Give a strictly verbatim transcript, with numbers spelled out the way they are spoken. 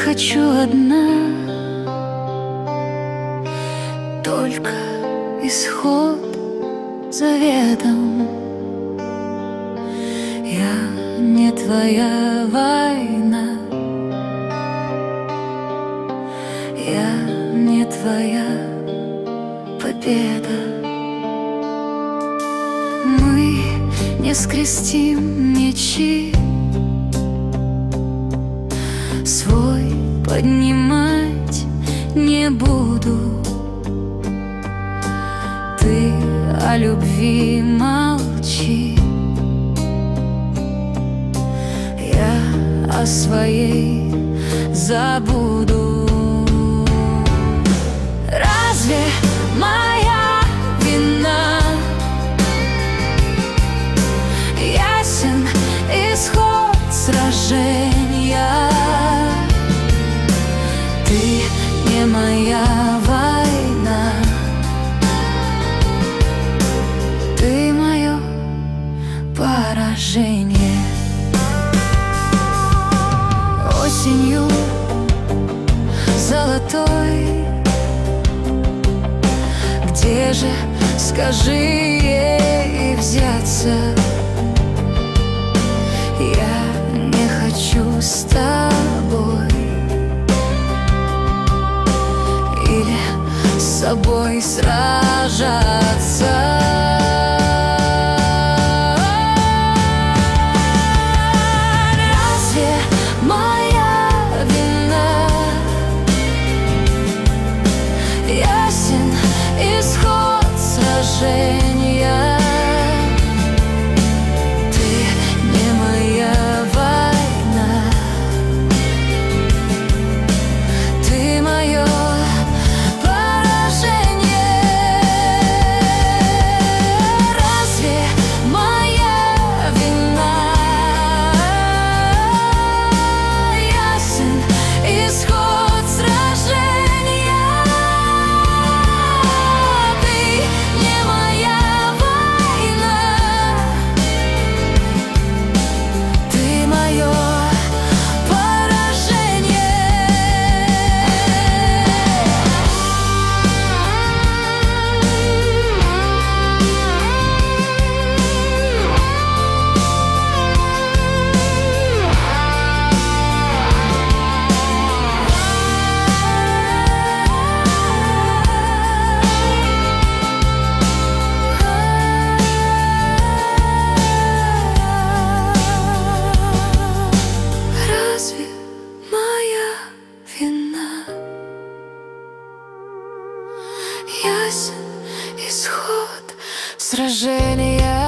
хочу одна, только исход заветом. Я не твоя война, я не твоя победа. Мы не скрестим мечи, свой поднимать не буду. Ты о любви молчи, я о своей забуду. Разве моя вина? Ясен исход сражения. Ты не моя война, ты мое поражение. Осенью золотой, где же, скажи, ей взяться? Я не хочу с тобой или с собой сражаться. Разве моя вина? Ясен исход сражения. Ты не моя война, ты мое поражение. Разве моя вина? Ясен исход сражения. Ты не моя война, ты мое поражение. Разве моя вина? Ясен исход сражения.